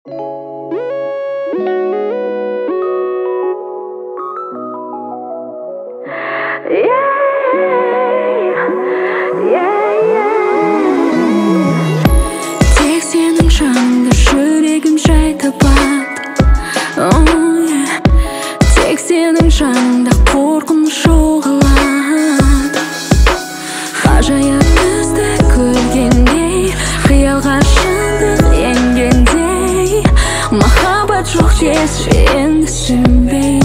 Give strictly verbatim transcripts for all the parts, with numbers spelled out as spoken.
Тек сенің жаныңда жүрегім жай табады. Тек сенің жаныңда қорқыныш жоғалады. Ғажайып бізді көргендей, қиялға шындық енгендей. Махаббат жоқ десе енді сүймеймін.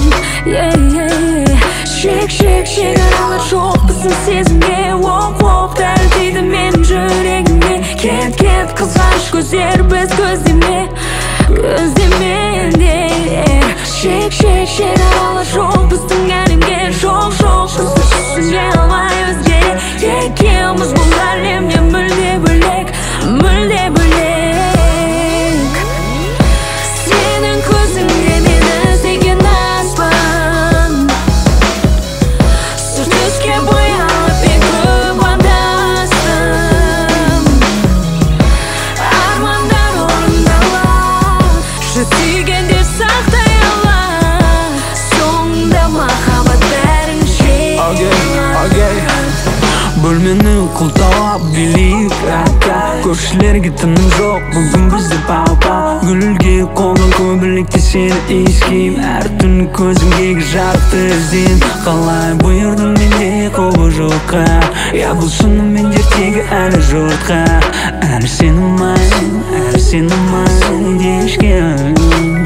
Шек, шек, шекаралар жоқ біздің сезімге. Оқ, оқ дәл тиді менің жүрегіме. Кет, кет қызғаныш көздер біз көздеме, көздеме. Шек, шек, шекаралар жоқ біздің әлемге. Жоқ, жоқ бізді түсіне алмай өзгере. Екеуміз бұл әлемде мүлде бөлек, мүлде бөлек. Сенің көзіңде мен іздеген аспан, сұр түске боялып мен көп адастым. Армандар орындалады, сүйгенде сақтай алады. Соңында махаббат бәрін жеңеді. Бөлмені құлталап билейік ата. Көршілерге тыным жоқ бүгін бізде пау-пау. Гүлге қолдан көбілекте сені иіскеймін. Әр түн көзіңдегі жарықты іздеймін. Қалай бұйырдым менде құбыжыққа. Я бұл шынымен ертегі әлі жұртқа. Әлі сені ұнайды, әлі сені ұнайды ешкім.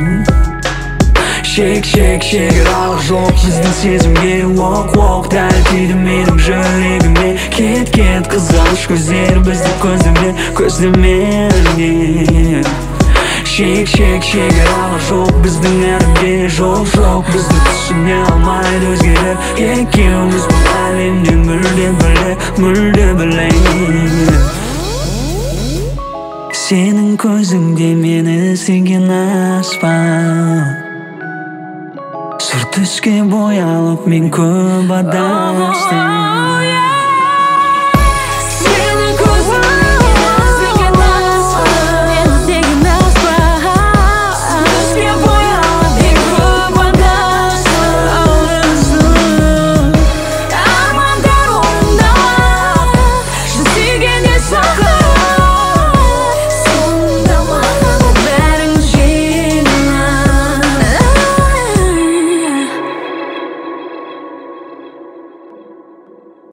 Шек, шек, шекаралар жоқ біздің сезімге. Оқ, оқ дәл тиді менің жүрегіме. Кет, кет қызғаныш көздер бізді көздеме, көздеме. Шек, шек, шекаралар жоқ біздің әлемде. Жоқ, жоқ бізді түсіне алмайды өзгелер. Екеуміз бұл әлемде мүлде бөлек, мүлде бөлек. Сенің көзіңде мені іздеген аспан, сұр түске боялып мен көп адастым.